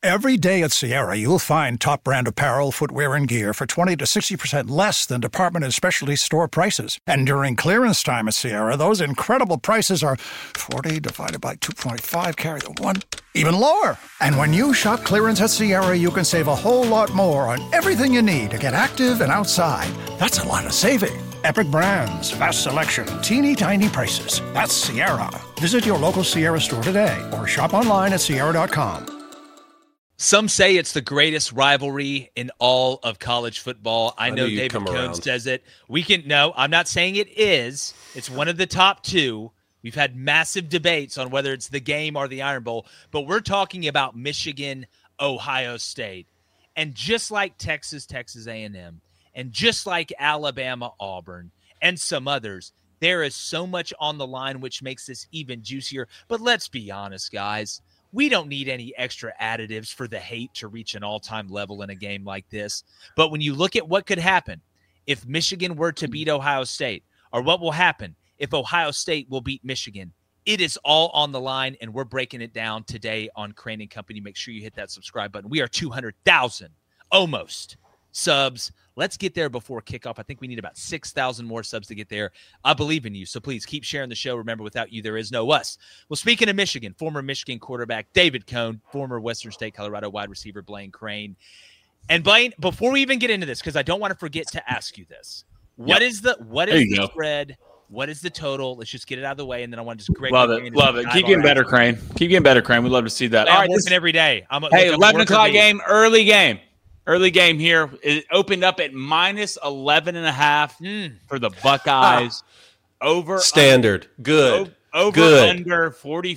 Every day at Sierra, you'll find top brand apparel, footwear, and gear for 20 to 60% less than department and specialty store prices. And during clearance time at Sierra, those incredible prices are 40 divided by 2.5, carry the 1, even lower. And when you shop clearance at Sierra, you can save a whole lot more on everything you need to get active and outside. That's a lot of saving. Epic brands, vast selection, teeny tiny prices. That's Sierra. Visit your local Sierra store today or shop online at Sierra.com. Some say it's the greatest rivalry in all of college football. I know David Cohn says it. No, I'm not saying it is. It's one of the top two. We've had massive debates on whether it's the game or the Iron Bowl, but we're talking about Michigan, Ohio State. And just like Texas A&M, and just like Alabama, Auburn, and some others, there is so much on the line, which makes this even juicier. But let's be honest, guys. We don't need any extra additives for the hate to reach an all-time level in a game like this. But when you look at what could happen if Michigan were to beat Ohio State, or what will happen if Ohio State will beat Michigan, it is all on the line, and we're breaking it down today on Crane & Company. Make sure you hit that subscribe button. We are 200,000, almost, subs. Let's get there before kickoff. I think we need about 6,000 more subs to get there. I believe in you, so please keep sharing the show. Remember, without you, there is no us. Well, speaking of Michigan, former Michigan quarterback David Cohn, former Western State Colorado wide receiver Blaine Crane. And Blaine, before we even get into this, because I don't want to forget to ask you this, what is the spread? What is the total? Let's just get it out of the way, and then I want to just love it. Keep getting better, Crane. Keep getting better, Crane. We'd love to see that. I'm working every day. 11 o'clock game, early game. Early game here. It opened up at minus 11.5 for the Buckeyes. Over standard. Good. Over under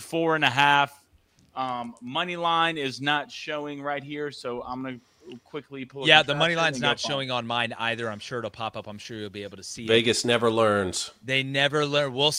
44.5. Money line is not showing right here, so I'm going to quickly pull it. Yeah, the money line's not showing on mine either. I'm sure it'll pop up. I'm sure you'll be able to see Vegas never learns. They never learn. We'll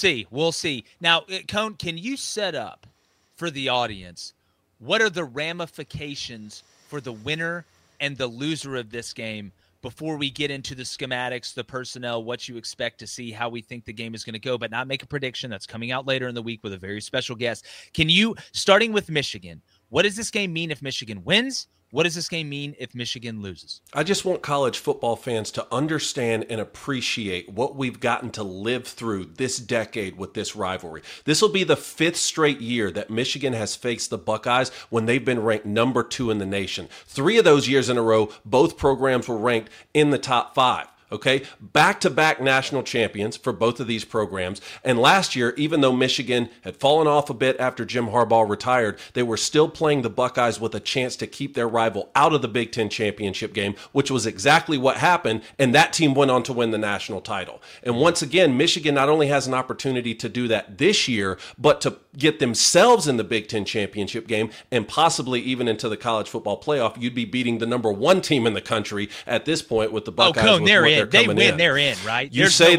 see. Now, Cone, can you set up for the audience what are the ramifications for the winner and the loser of this game before we get into the schematics, the personnel, what you expect to see, how we think the game is going to go, but not make a prediction. That's coming out later in the week with a very special guest. Can you, starting with Michigan, what does this game mean if Michigan wins? What does this game mean if Michigan loses? I just want college football fans to understand and appreciate what we've gotten to live through this decade with this rivalry. This will be the 5th straight year that Michigan has faced the Buckeyes when they've been ranked number 2 in the nation. 3 of those years in a row, both programs were ranked in the top 5. Okay, back-to-back national champions for both of these programs. And last year, even though Michigan had fallen off a bit after Jim Harbaugh retired, they were still playing the Buckeyes with a chance to keep their rival out of the Big Ten championship game, which was exactly what happened, and that team went on to win the national title. And once again, Michigan not only has an opportunity to do that this year, but to get themselves in the Big Ten championship game and possibly even into the college football playoff. You'd be beating the number 1 team in the country at this point with the Buckeyes. Oh, Cone, they're in. They win, they're in, right? You say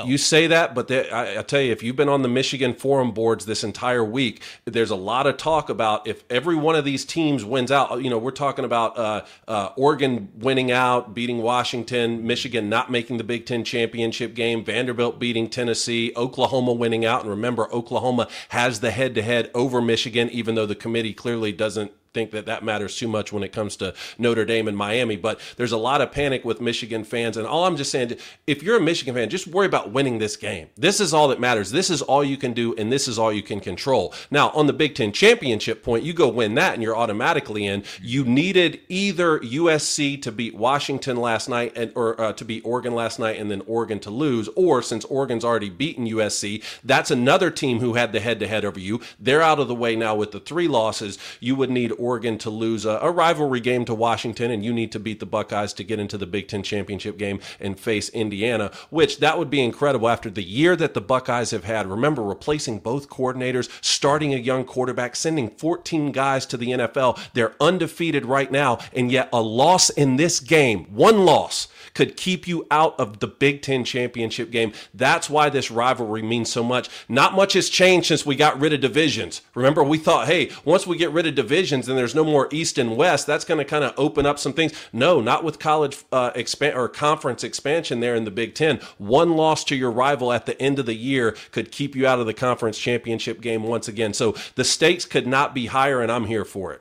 that, but I tell you, if you've been on the Michigan forum boards this entire week, there's a lot of talk about if every one of these teams wins out. You know, we're talking about Oregon winning out, beating Washington, Michigan not making the Big Ten championship game, Vanderbilt beating Tennessee, Oklahoma winning out. And remember, Oklahoma has the head-to-head over Michigan, even though the committee clearly doesn't think that matters too much when it comes to Notre Dame and Miami. But there's a lot of panic with Michigan fans. And all I'm just saying, if you're a Michigan fan, just worry about winning this game. This is all that matters. This is all you can do, and this is all you can control. Now, on the Big Ten championship point, you go win that, and you're automatically in. You needed either USC to beat Washington last night or to beat Oregon last night and then Oregon to lose. Or since Oregon's already beaten USC, that's another team who had the head-to-head over you. They're out of the way now with the 3 losses. You would need Oregon to lose a rivalry game to Washington, and you need to beat the Buckeyes to get into the Big Ten championship game and face Indiana, which that would be incredible after the year that the Buckeyes have had. Remember, replacing both coordinators, starting a young quarterback, sending 14 guys to the NFL. They're undefeated right now, and yet a loss in this game, 1 loss, could keep you out of the Big Ten championship game. That's why this rivalry means so much. Not much has changed since we got rid of divisions. Remember, we thought, hey, once we get rid of divisions and there's no more East and West, that's going to kind of open up some things. No, not with college conference expansion there in the Big Ten. 1 loss to your rival at the end of the year could keep you out of the conference championship game once again. So the stakes could not be higher, and I'm here for it.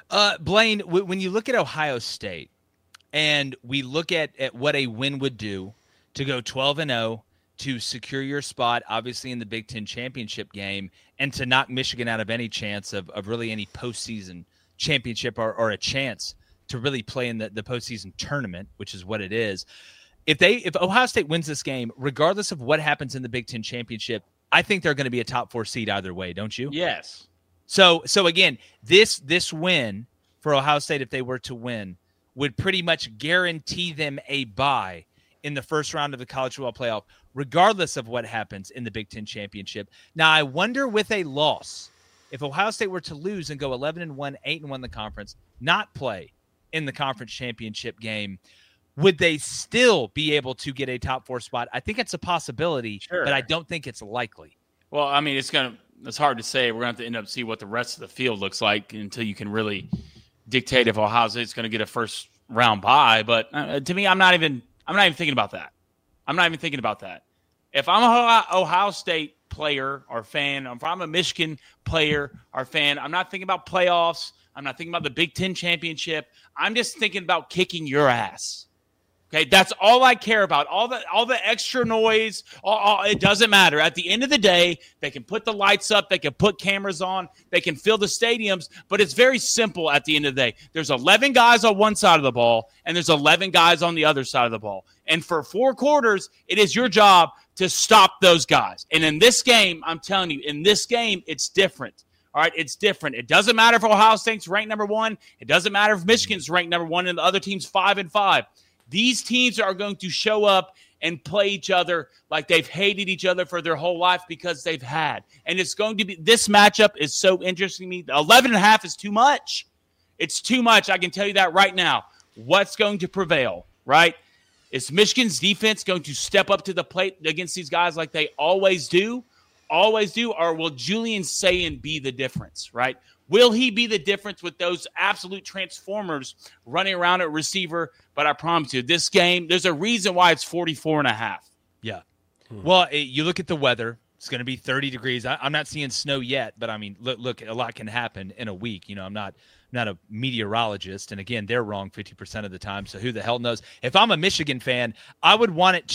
Blaine, when you look at Ohio State and we look at what a win would do to go 12-0, to secure your spot, obviously, in the Big Ten championship game, and to knock Michigan out of any chance of really any postseason championship or a chance to really play in the postseason tournament, which is what it is. If Ohio State wins this game, regardless of what happens in the Big Ten championship, I think they're going to be a top 4 seed either way, don't you? Yes. So again, this win for Ohio State, if they were to win, would pretty much guarantee them a bye in the first round of the college football playoff, regardless of what happens in the Big Ten championship. Now, I wonder with a loss, if Ohio State were to lose and go 11-1, 8-1 in the conference, not play in the conference championship game, would they still be able to get a top 4 spot? I think it's a possibility, sure, but I don't think it's likely. Well, I mean, it's hard to say. We're going to have to end up see what the rest of the field looks like until you can really dictate if Ohio State's going to get a first round bye. But to me, I'm not even thinking about that. I'm not even thinking about that. If I'm an Ohio State player or fan, if I'm a Michigan player or fan, I'm not thinking about playoffs. I'm not thinking about the Big Ten championship. I'm just thinking about kicking your ass. Okay, that's all I care about. All the extra noise, it doesn't matter. At the end of the day, they can put the lights up, they can put cameras on, they can fill the stadiums, but it's very simple at the end of the day. There's 11 guys on one side of the ball, and there's 11 guys on the other side of the ball. And for 4 quarters, it is your job to stop those guys. And in this game, I'm telling you, it's different. All right, it's different. It doesn't matter if Ohio State's ranked number 1. It doesn't matter if Michigan's ranked number 1 and the other team's 5-5. These teams are going to show up and play each other like they've hated each other for their whole life because they've had. And it's going to be – this matchup is so interesting to me. 11.5 is too much. It's too much. I can tell you that right now. What's going to prevail, right? Is Michigan's defense going to step up to the plate against these guys like they always do? Or will Julian Sayin be the difference, right? Will he be the difference with those absolute transformers running around at receiver? But I promise you, this game, there's a reason why it's 44.5. Yeah. Well, you look at the weather. It's going to be 30 degrees. I'm not seeing snow yet, but I mean, look, a lot can happen in a week. You know, I'm not a meteorologist, and again, they're wrong 50% of the time. So who the hell knows? If I'm a Michigan fan, I would want it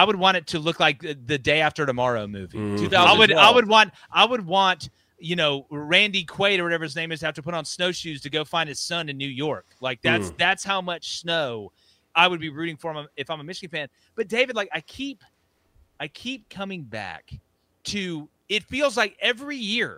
to look like the Day After Tomorrow movie. I would want. You know, Randy Quaid or whatever his name is have to put on snowshoes to go find his son in New York. Like that's how much snow I would be rooting for him if I'm a Michigan fan. But David, like I keep coming back to, it feels like every year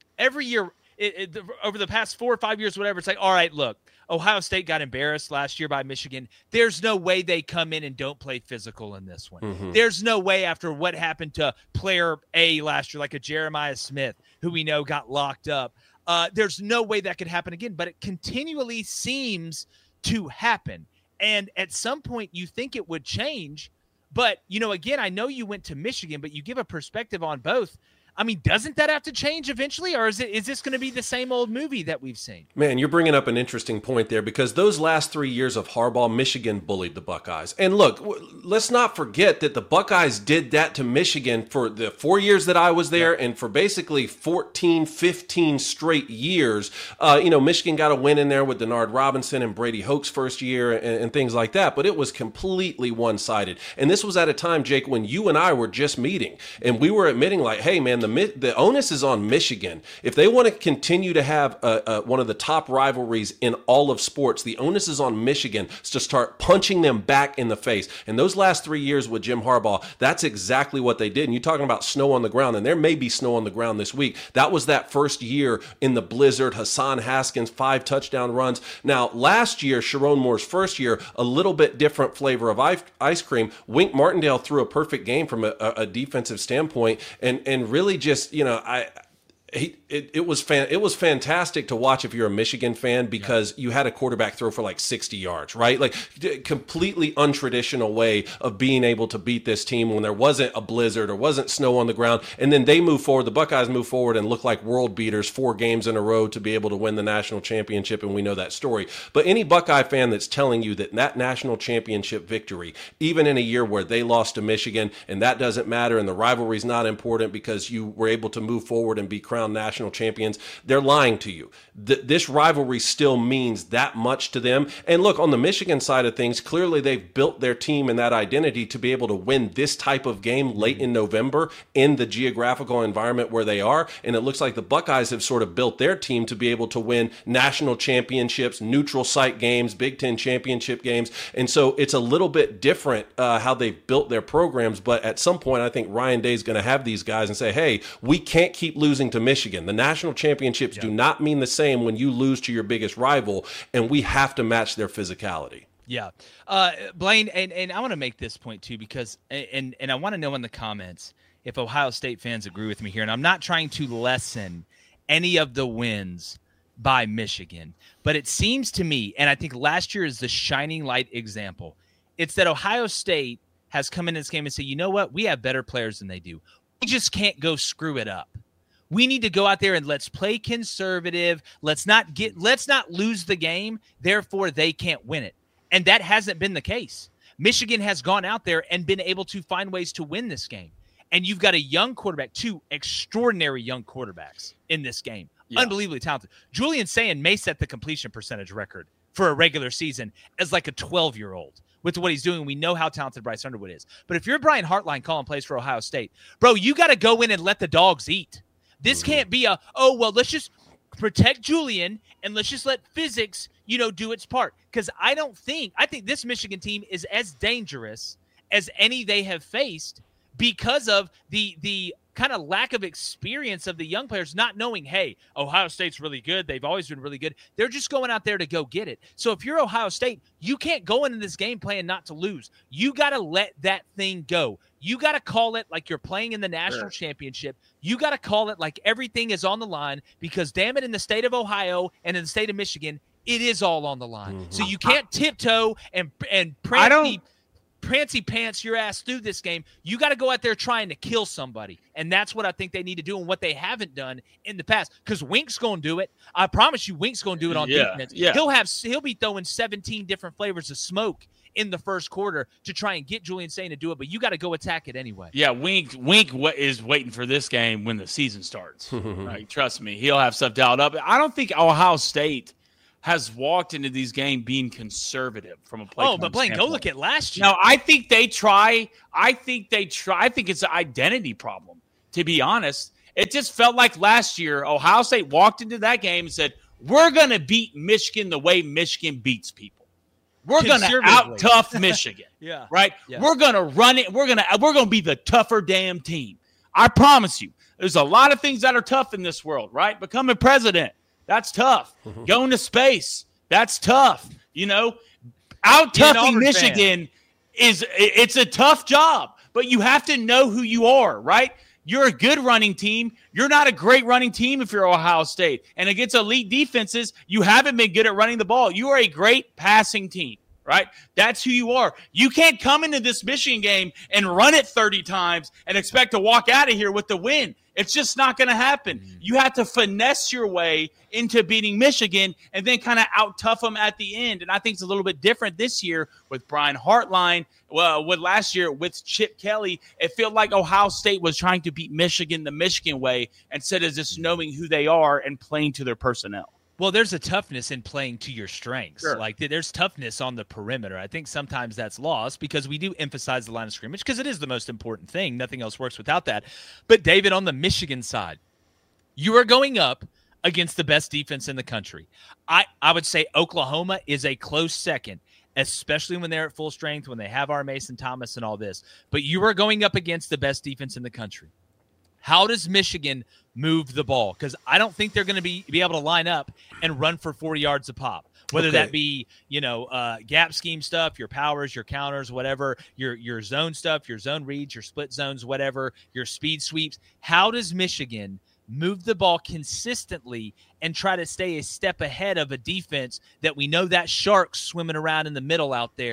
over the past 4 or 5 years, whatever, it's like, all right, look, Ohio State got embarrassed last year by Michigan. There's no way they come in and don't play physical in this one. Mm-hmm. There's no way after what happened to player A last year, like a Jeremiah Smith, who we know got locked up. There's no way that could happen again, but it continually seems to happen. And at some point you think it would change, but, you know, again, I know you went to Michigan, but you give a perspective on both. I mean, doesn't that have to change eventually, or is this going to be the same old movie that we've seen? Man, you're bringing up an interesting point there, because those last 3 years of Harbaugh, Michigan bullied the Buckeyes. And look, let's not forget that the Buckeyes did that to Michigan for the 4 years that I was there, and for basically 14, 15 straight years. Michigan got a win in there with Denard Robinson and Brady Hoke's first year and things like that, but it was completely one-sided. And this was at a time, Jake, when you and I were just meeting, and we were admitting like, hey, man, the onus is on Michigan. If they want to continue to have one of the top rivalries in all of sports, the onus is on Michigan to start punching them back in the face. And those last 3 years with Jim Harbaugh, that's exactly what they did. And you're talking about snow on the ground, and there may be snow on the ground this week. That was that first year in the blizzard. Hassan Haskins, 5 touchdown runs. Now, last year, Sharon Moore's first year, a little bit different flavor of ice cream. Wink Martindale threw a perfect game from a defensive standpoint, and really just, it was fantastic to watch if you're a Michigan fan, because you had a quarterback throw for like 60 yards, right? Like completely untraditional way of being able to beat this team when there wasn't a blizzard or wasn't snow on the ground. And then they move forward, the Buckeyes move forward and look like world beaters 4 games in a row to be able to win the national championship, and we know that story. But any Buckeye fan that's telling you that national championship victory, even in a year where they lost to Michigan, and that doesn't matter and the rivalry's not important because you were able to move forward and be crowned crowned national champions. They're lying to you. This rivalry still means that much to them. And look, on the Michigan side of things, clearly they've built their team and that identity to be able to win this type of game late in November in the geographical environment where they are. And it looks like the Buckeyes have sort of built their team to be able to win national championships, neutral site games, Big Ten championship games. And so it's a little bit different how they've built their programs. But at some point, I think Ryan Day is going to have these guys and say, hey, we can't keep losing to Michigan. The national championships do not mean the same when you lose to your biggest rival, and we have to match their physicality. Yeah. Blaine, and I want to make this point too, because, and I want to know in the comments if Ohio State fans agree with me here, and I'm not trying to lessen any of the wins by Michigan, but it seems to me, and I think last year is the shining light example, it's that Ohio State has come in this game and said, you know what, we have better players than they do. We just can't go screw it up. We need to go out there and let's play conservative. Let's not lose the game. Therefore, they can't win it. And that hasn't been the case. Michigan has gone out there and been able to find ways to win this game. And you've got a young quarterback, two extraordinary young quarterbacks in this game. Yeah. Unbelievably talented. Julian Sayin may set the completion percentage record for a regular season as like a 12-year-old. With what he's doing, we know how talented Bryce Underwood is. But if you're Brian Hartline calling plays for Ohio State, bro, you got to go in and let the dogs eat. This can't be let's just protect Julian and let's just let physics, do its part. Because I think this Michigan team is as dangerous as any they have faced because of the kind of lack of experience of the young players not knowing, hey, Ohio State's really good. They've always been really good. They're just going out there to go get it. So if you're Ohio State, you can't go into this game playing not to lose. You got to let that thing go. You got to call it like you're playing in the national championship. You got to call it like everything is on the line because, damn it, in the state of Ohio and in the state of Michigan, it is all on the line. Mm-hmm. So you can't tiptoe and prancy pants your ass through this game. You got to go out there trying to kill somebody. And that's what I think they need to do and what they haven't done in the past. Because Wink's going to do it. I promise you Wink's going to do it on defense. Yeah. He'll be throwing 17 different flavors of smoke in the first quarter to try and get Julian Sayin to do it, but you got to go attack it anyway. Yeah, Wink is waiting for this game when the season starts. Right? Trust me, he'll have stuff dialed up. I don't think Ohio State has walked into these games being conservative from a play. Oh, but Blaine, go look at last year. No, I think they try. I think it's an identity problem, to be honest. It just felt like last year Ohio State walked into that game and said, we're going to beat Michigan the way Michigan beats people. We're going to out-tough Michigan. Yeah. Right? Yeah. We're going to run it. We're going to be the tougher damn team. I promise you. There's a lot of things that are tough in this world, right? Becoming president, that's tough. Mm-hmm. Going to space, that's tough. Out-toughing Michigan it's a tough job, but you have to know who you are, right? You're a good running team. You're not a great running team if you're Ohio State. And against elite defenses, you haven't been good at running the ball. You are a great passing team, right? That's who you are. You can't come into this Michigan game and run it 30 times and expect to walk out of here with the win. It's just not going to happen. You have to finesse your way into beating Michigan and then kind of out-tough them at the end. And I think it's a little bit different this year with Brian Hartline. Well, with last year with Chip Kelly, it felt like Ohio State was trying to beat Michigan the Michigan way instead of just knowing who they are and playing to their personnel. Well, there's a toughness in playing to your strengths. Sure. Like there's toughness on the perimeter. I think sometimes that's lost because we do emphasize the line of scrimmage because it is the most important thing. Nothing else works without that. But David, on the Michigan side, you are going up against the best defense in the country. I would say Oklahoma is a close second, especially when they're at full strength, when they have our Mason Thomas and all this. But you are going up against the best defense in the country. How does Michigan move the ball? Because I don't think they're going to be able to line up and run for 40 yards a pop, whether that be, gap scheme stuff, your powers, your counters, whatever, your zone stuff, your zone reads, your split zones, whatever, your speed sweeps. How does Michigan move the ball consistently and try to stay a step ahead of a defense that we know that shark's swimming around in the middle out there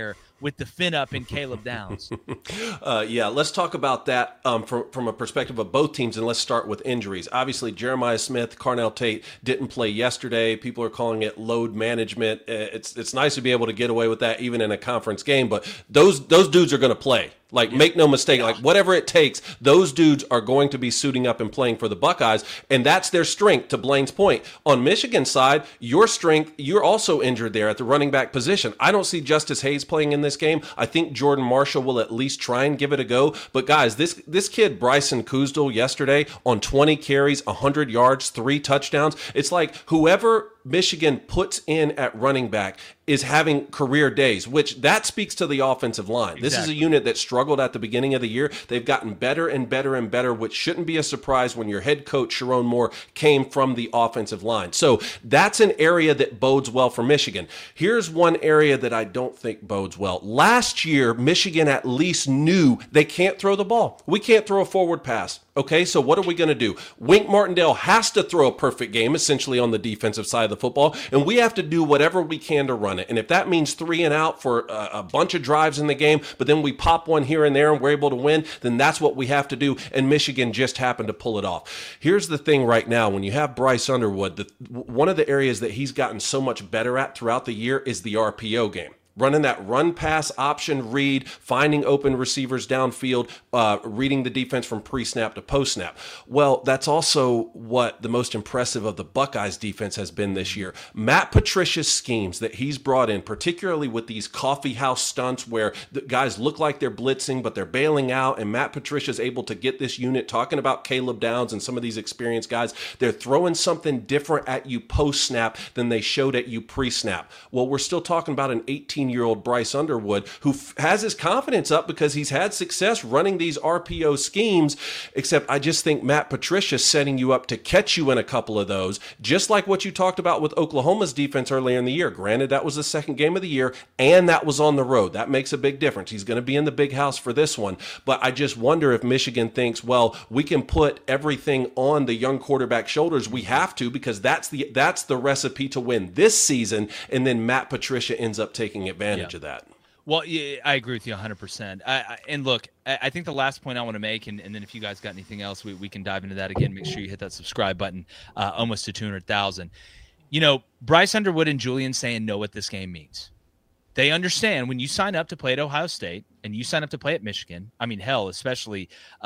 with the fin up in Caleb Downs. Yeah, let's talk about that from a perspective of both teams, and let's start with injuries. Obviously, Jeremiah Smith, Carnell Tate didn't play yesterday. People are calling it load management. It's nice to be able to get away with that even in a conference game, but those dudes are going to play. Like, make no mistake, like whatever it takes, those dudes are going to be suiting up and playing for the Buckeyes, and that's their strength, to Blaine's point. On Michigan's side, your strength, you're also injured there at the running back position. I don't see Justice Hayes playing in this game. I think Jordan Marshall will at least try and give it a go. But guys, this kid, Bryson Kuzdal, yesterday on 20 carries, 100 yards, 3 touchdowns. It's like whoever Michigan puts in at running back is having career days, which that speaks to the offensive line. Exactly. This is a unit that struggled at the beginning of the year. They've gotten better and better and better, which shouldn't be a surprise when your head coach, Sharon Moore, came from the offensive line. So that's an area that bodes well for Michigan. Here's one area that I don't think bodes well. Last year, Michigan at least knew they can't throw the ball. We can't throw a forward pass. Okay, so what are we going to do? Wink Martindale has to throw a perfect game, essentially, on the defensive side of the football, and we have to do whatever we can to run it. And if that means 3 and out for a bunch of drives in the game, but then we pop one here and there and we're able to win, then that's what we have to do, and Michigan just happened to pull it off. Here's the thing right now, when you have Bryce Underwood, one of the areas that he's gotten so much better at throughout the year is the RPO game. Running that run-pass option read, finding open receivers downfield, reading the defense from pre-snap to post-snap. Well, that's also what the most impressive of the Buckeyes defense has been this year. Matt Patricia's schemes that he's brought in, particularly with these coffee house stunts where the guys look like they're blitzing, but they're bailing out, and Matt Patricia's able to get this unit, talking about Caleb Downs and some of these experienced guys, they're throwing something different at you post-snap than they showed at you pre-snap. Well, we're still talking about an 18-year-old Bryce Underwood who has his confidence up because he's had success running these RPO schemes, except I just think Matt Patricia is setting you up to catch you in a couple of those, just like what you talked about with Oklahoma's defense earlier in the year. Granted, that was the second game of the year, and that was on the road. That makes a big difference. He's going to be in the big house for this one, but I just wonder if Michigan thinks, well, we can put everything on the young quarterback's shoulders. We have to, because that's the recipe to win this season, and then Matt Patricia ends up taking advantage of that. Well, yeah, I agree with you 100%. And look, I think the last point I want to make, and then if you guys got anything else, we can dive into that again. Make sure you hit that subscribe button, almost to 200,000. You know, Bryce Underwood and Julian Sayin know what this game means. They understand when you sign up to play at Ohio State and you sign up to play at Michigan, I mean, hell, especially,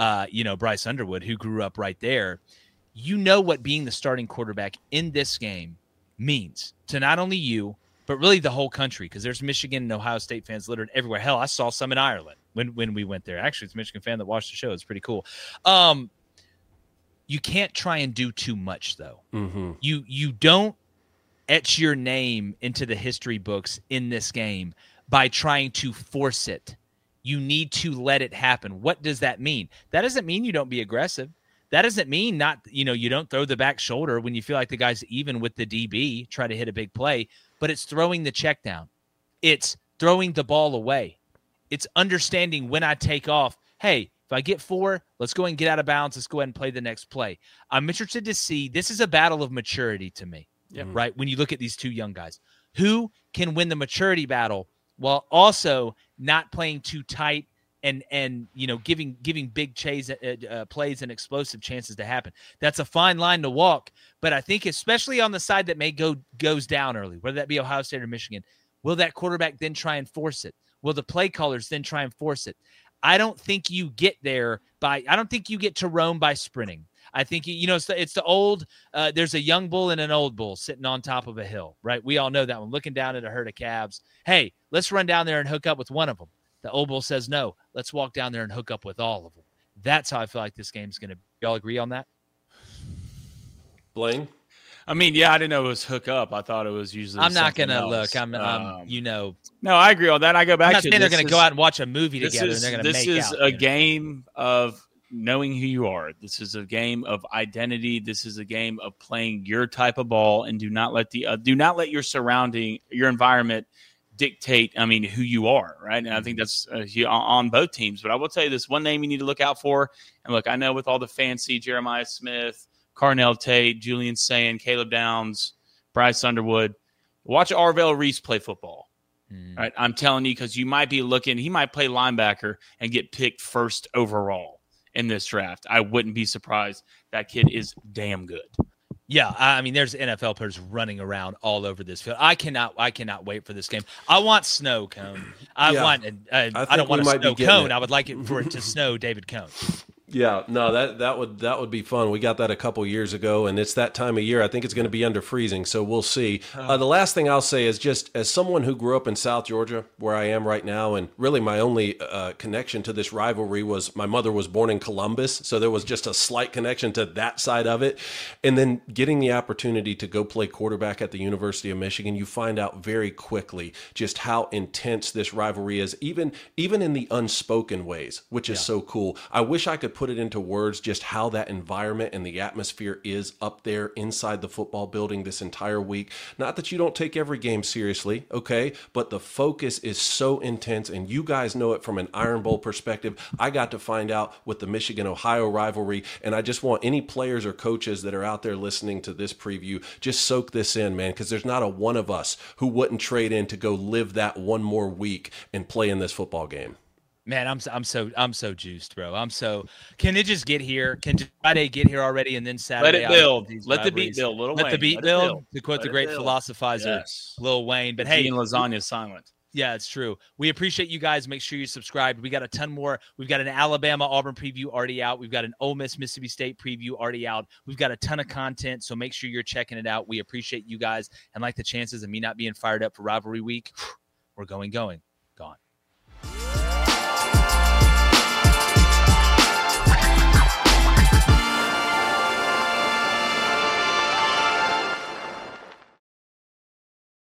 Bryce Underwood, who grew up right there, you know what being the starting quarterback in this game means to not only you, but really the whole country, because there's Michigan and Ohio State fans littered everywhere. Hell, I saw some in Ireland when we went there. Actually, it's a Michigan fan that watched the show. It's pretty cool. You can't try and do too much, though. Mm-hmm. You don't etch your name into the history books in this game by trying to force it. You need to let it happen. What does that mean? That doesn't mean you don't be aggressive. That doesn't mean you don't throw the back shoulder when you feel like the guy's even with the DB, try to hit a big play, but it's throwing the check down. It's throwing the ball away. It's understanding when I take off, hey, if I get 4, let's go and get out of bounds. Let's go ahead and play the next play. I'm interested to see, this is a battle of maturity to me, right? When you look at these two young guys, who can win the maturity battle while also not playing too tight and giving big plays and explosive chances to happen. That's a fine line to walk, but I think especially on the side that goes down early, whether that be Ohio State or Michigan, will that quarterback then try and force it? Will the play callers then try and force it? I don't think you get there I don't think you get to Rome by sprinting. I think, it's the old, there's a young bull and an old bull sitting on top of a hill, right? We all know that one, looking down at a herd of calves. Hey, let's run down there and hook up with one of them. The old bull says, no, let's walk down there and hook up with all of them. That's how I feel like this game's going to be. Y'all agree on that? Blaine? I mean, yeah, I didn't know it was hook up. I thought it was usually I'm not going to look. No, I agree on that. I go back to I'm not saying they're going to go out and watch a movie together and they're going to make out. This is a game of knowing who you are. This is a game of identity. This is a game of playing your type of ball, and do not let your surrounding, your environment dictate, who you are, right? And I think that's on both teams. But I will tell you this one name you need to look out for. And look, I know with all the fancy Jeremiah Smith, Carnell Tate, Julian Sayin, Caleb Downs, Bryce Underwood, watch Arvell Reese play football. Right, I'm telling you, because you might be looking. He might play linebacker and get picked first overall in this draft. I wouldn't be surprised. That kid is damn good. Yeah, I mean, there's NFL players running around all over this field. I cannot wait for this game. I want snow cone. I don't want a snow cone. I would like it for it to snow David Cone. Yeah, no, that would be fun. We got that a couple years ago, and it's that time of year. I think it's going to be under freezing, so we'll see. The last thing I'll say is just as someone who grew up in South Georgia, where I am right now, and really my only connection to this rivalry was my mother was born in Columbus, so there was just a slight connection to that side of it. And then getting the opportunity to go play quarterback at the University of Michigan, you find out very quickly just how intense this rivalry is, even in the unspoken ways, which is so cool. I wish I could put it into words just how that environment and the atmosphere is up there inside the football building this entire week. Not that you don't take every game seriously, okay, but the focus is so intense, and you guys know it from an Iron Bowl perspective. I got to find out with the Michigan-Ohio rivalry, and I just want any players or coaches that are out there listening to this preview, just soak this in, man, because there's not a one of us who wouldn't trade in to go live that one more week and play in this football game. Man, I'm so juiced, bro. Can it just get here? Can Friday get here already, and then Saturday? Let it build. Let the beat build. Let the beat build. To quote the great philosophizer, Lil Wayne. But hey, lasagna silent. Yeah, it's true. We appreciate you guys. Make sure you subscribe. We got a ton more. We've got an Alabama-Auburn preview already out. We've got an Ole Miss-Mississippi State preview already out. We've got a ton of content, so make sure you're checking it out. We appreciate you guys, and like the chances of me not being fired up for rivalry week, we're gone.